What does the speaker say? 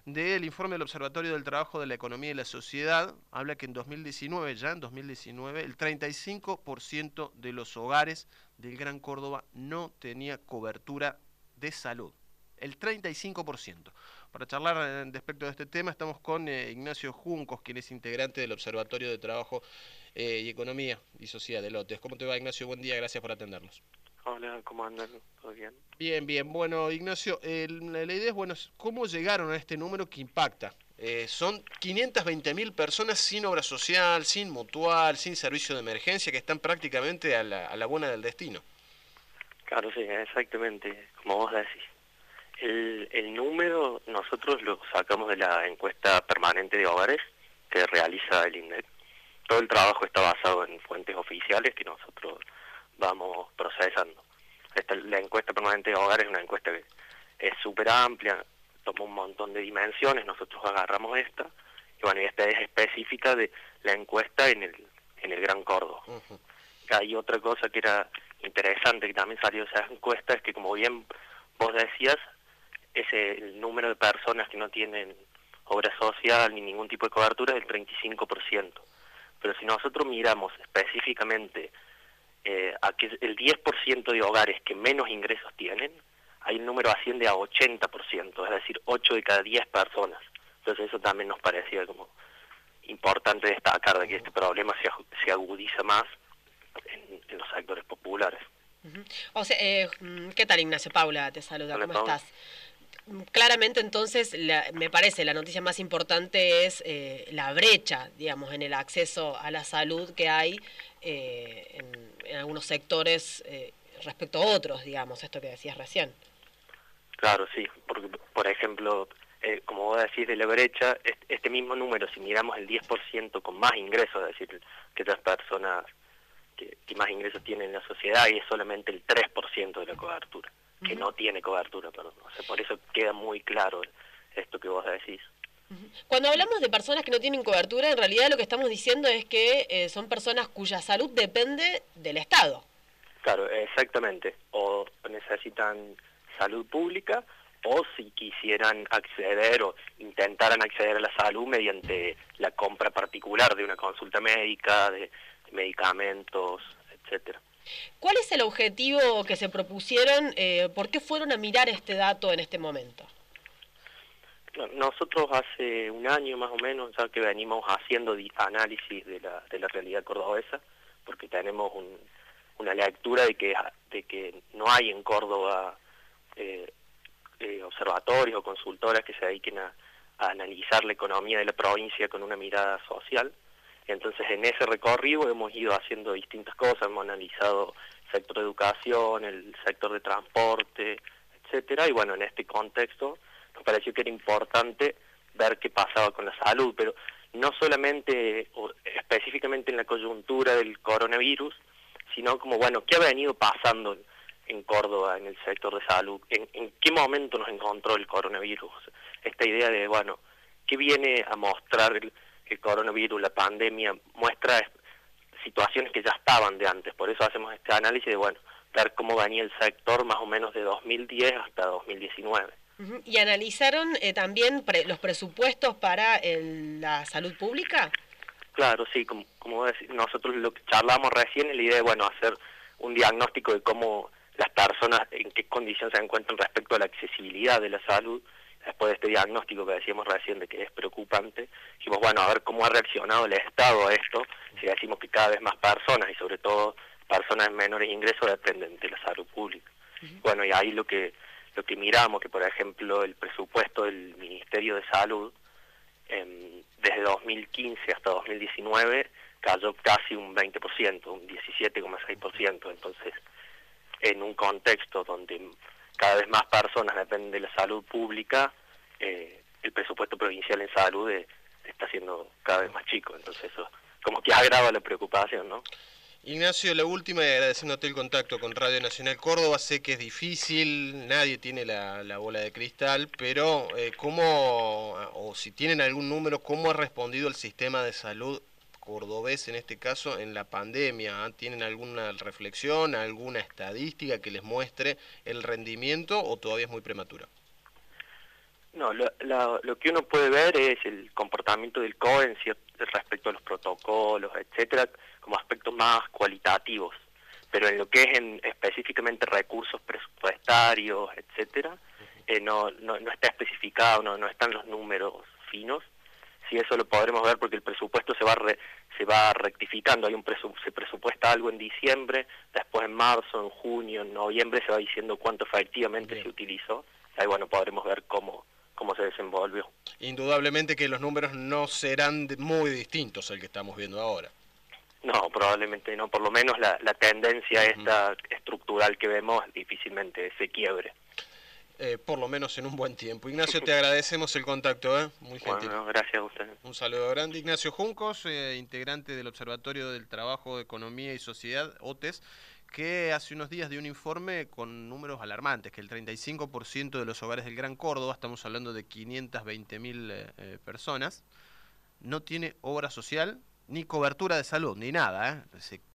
del informe del Observatorio del Trabajo de la Economía y la Sociedad. Habla que en 2019, ya en 2019, el 35% de los hogares del Gran Córdoba no tenía cobertura de salud. El 35%. Para charlar respecto de este tema estamos con Ignacio Juncos, quien es integrante del Observatorio de Trabajo y Economía y Sociedad de Lotes. ¿Cómo te va, Ignacio? Buen día, gracias por atendernos. Hola, ¿cómo andan? ¿Todo bien? Bien, bien. Bueno, Ignacio, la idea es, bueno, ¿cómo llegaron a este número que impacta? Son 520.000 personas sin obra social, sin mutual, sin servicio de emergencia, que están prácticamente a la buena del destino. Claro, sí, exactamente, como vos decís. El número nosotros lo sacamos de la encuesta permanente de hogares que realiza el INDEC. Todo el trabajo está basado en fuentes oficiales que nosotros vamos procesando. La encuesta permanente de hogares es una encuesta que es súper amplia, toma un montón de dimensiones, nosotros agarramos esta, y bueno, y esta es específica de la encuesta en el Gran Córdoba. Uh-huh. Hay otra cosa que era interesante que también salió de esa encuesta, es que como bien vos decías, es el número de personas que no tienen obra social ni ningún tipo de cobertura es del 35%. Pero si nosotros miramos específicamente a que el 10% de hogares que menos ingresos tienen, hay un número asciende a 80%, es decir, 8 de cada 10 personas. Entonces eso también nos parecía como importante destacar de que este problema se agudiza más en los sectores populares. O sea, ¿qué tal, Ignacio? Paula te saluda, Hola, ¿cómo Paula. estás? Claramente, entonces, me parece la noticia más importante es la brecha, digamos, en el acceso a la salud que hay en algunos sectores respecto a otros, digamos, esto que decías recién. Claro, sí, porque, por ejemplo, como vos decís de la brecha, este mismo número, si miramos el 10% con más ingresos, es decir, que otras personas que más ingresos tienen en la sociedad, y es solamente el 3% de la cobertura, que no tiene cobertura, perdón. O sea, por eso queda muy claro esto que vos decís. Cuando hablamos de personas que no tienen cobertura, en realidad lo que estamos diciendo es que son personas cuya salud depende del Estado. Claro, exactamente. O necesitan salud pública, o si quisieran acceder o intentaran acceder a la salud mediante la compra particular de una consulta médica, de medicamentos, etcétera. ¿Cuál es el objetivo que se propusieron? ¿Por qué fueron a mirar este dato en este momento? Nosotros hace un año más o menos ya que venimos haciendo análisis de la realidad cordobesa, porque tenemos una lectura de que no hay en Córdoba observatorios o consultoras que se dediquen a analizar la economía de la provincia con una mirada social. Entonces en ese recorrido hemos ido haciendo distintas cosas, hemos analizado el sector de educación, el sector de transporte, etcétera, y bueno, en este contexto nos pareció que era importante ver qué pasaba con la salud, pero no solamente o específicamente en la coyuntura del coronavirus, sino como, bueno, qué ha venido pasando en Córdoba en el sector de salud, en qué momento nos encontró el coronavirus. Esta idea de, bueno, ¿qué viene a mostrar el coronavirus, la pandemia? Muestra situaciones que ya estaban de antes, por eso hacemos este análisis de, bueno, ver cómo venía el sector más o menos de 2010 hasta 2019. ¿Y analizaron también los presupuestos para la salud pública? Claro, sí, como nosotros lo que charlamos recién es la idea de, bueno, hacer un diagnóstico de cómo las personas, en qué condiciones se encuentran respecto a la accesibilidad de la salud. Después de este diagnóstico que decíamos recién de que es preocupante, dijimos, bueno, a ver cómo ha reaccionado el Estado a esto, si decimos que cada vez más personas, y sobre todo personas de menores ingresos, dependen de la salud pública. Bueno, y ahí lo que miramos, que por ejemplo el presupuesto del Ministerio de Salud, desde 2015 hasta 2019, cayó casi un 20%, un 17,6%. Entonces, en un contexto donde cada vez más personas dependen de la salud pública, el presupuesto provincial en salud está siendo cada vez más chico. Entonces eso como que agrava la preocupación, ¿no? Ignacio, la última, y agradeciéndote el contacto con Radio Nacional Córdoba. Sé que es difícil, nadie tiene la bola de cristal, pero ¿cómo, o si tienen algún número, cómo ha respondido el sistema de salud cordobés en este caso en la pandemia? ¿Tienen alguna reflexión, alguna estadística que les muestre el rendimiento o todavía es muy prematuro? No, lo que uno puede ver es el comportamiento del COE respecto a los protocolos, etcétera, como aspectos más cualitativos. Pero en lo que es específicamente recursos presupuestarios, etcétera, no está especificado, no están los números finos. Sí, eso lo podremos ver porque el presupuesto se va rectificando. Se presupuesta algo en diciembre, después en marzo, en junio, en noviembre se va diciendo cuánto efectivamente se utilizó. Ahí bueno, podremos ver cómo se desenvolvió. Indudablemente que los números no serán muy distintos al que estamos viendo ahora. No, probablemente no. Por lo menos la tendencia esta estructural que vemos difícilmente se quiebre. Por lo menos en un buen tiempo. Ignacio, te agradecemos el contacto, muy gentil. Bueno, gracias a usted. Un saludo grande. Ignacio Juncos, integrante del Observatorio del Trabajo de Economía y Sociedad, OTES, que hace unos días dio un informe con números alarmantes, que el 35% de los hogares del Gran Córdoba, estamos hablando de 520.000 personas, no tiene obra social, ni cobertura de salud, ni nada. Se